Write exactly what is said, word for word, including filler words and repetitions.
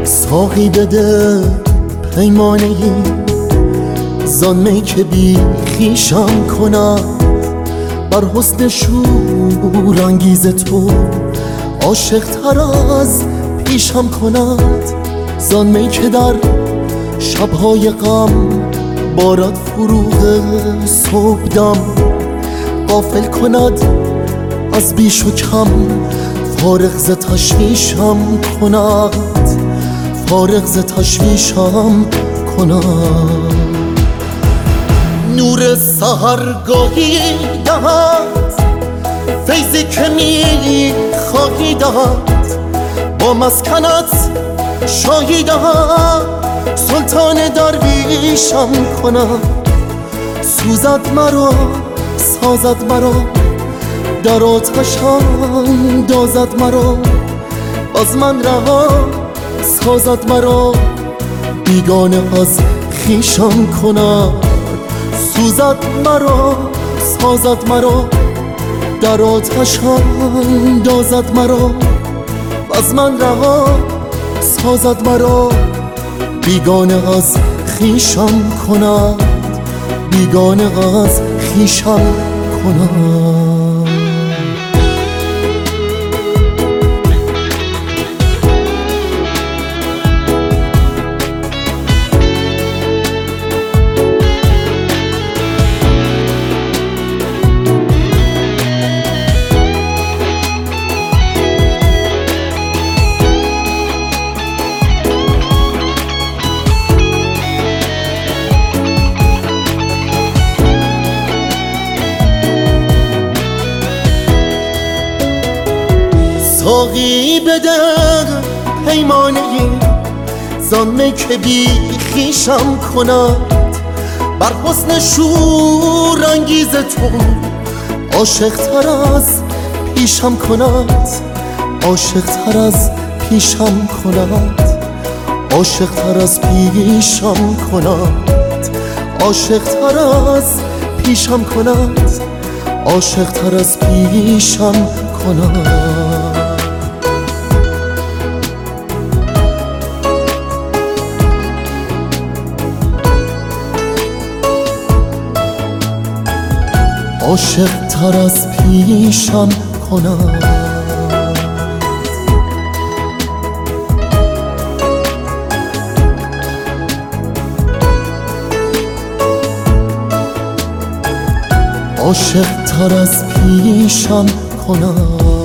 ساقی بده پیمانه ای زانمی که بی خیشم کند، بر حسن شور انگیز تو عاشق تر از پیشم کند. زانمی که در شبهای غم بارد فروغ صبحدم، غافل کند از بیش و کم، فارغ ز تشویشم کند، فارغ ز تشویشم کند. نور سحرگاهی دهد فیضی که می خواهی دهد، با مسکنت شاهی دهد، سلطان درویشم کند. سوزد مرا سازد مرا در آتش اندازد مرا، از من رها سازد مرا بیگانه از خویشم کند. سوزد مرا سازد مرا در آتش اندازد مرا، از من رها سازد مرا بیگانه از خویشم کند، بیگانه از خویشم کند. ساقی بده پیمانه ای زانمی که بی خویشم کند، بر حسن شور انگیز تو عاشق تر از پیشم کند، عاشق تر از پیشم کند، عاشق تر از پیشم کند، عاشق تر از پیشم کند، عاشق تر از پیشم کند. عاشق تر از پیشم کند. عاشق تر از پیشم کند.